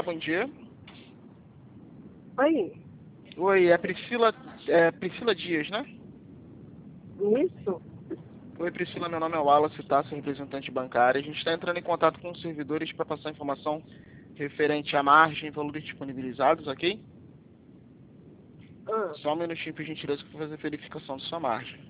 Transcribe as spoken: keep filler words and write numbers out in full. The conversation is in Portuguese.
bom dia. Oi, Oi, é Priscila, é Priscila Dias, né? isso? Oi, Priscila, meu nome é Wallace, tá? Sou representante bancário. A gente está entrando em contato com os servidores para passar informação referente à margem e valores disponibilizados, ok? Ah, Só um minutinho, por gentileza, para fazer a verificação da sua margem.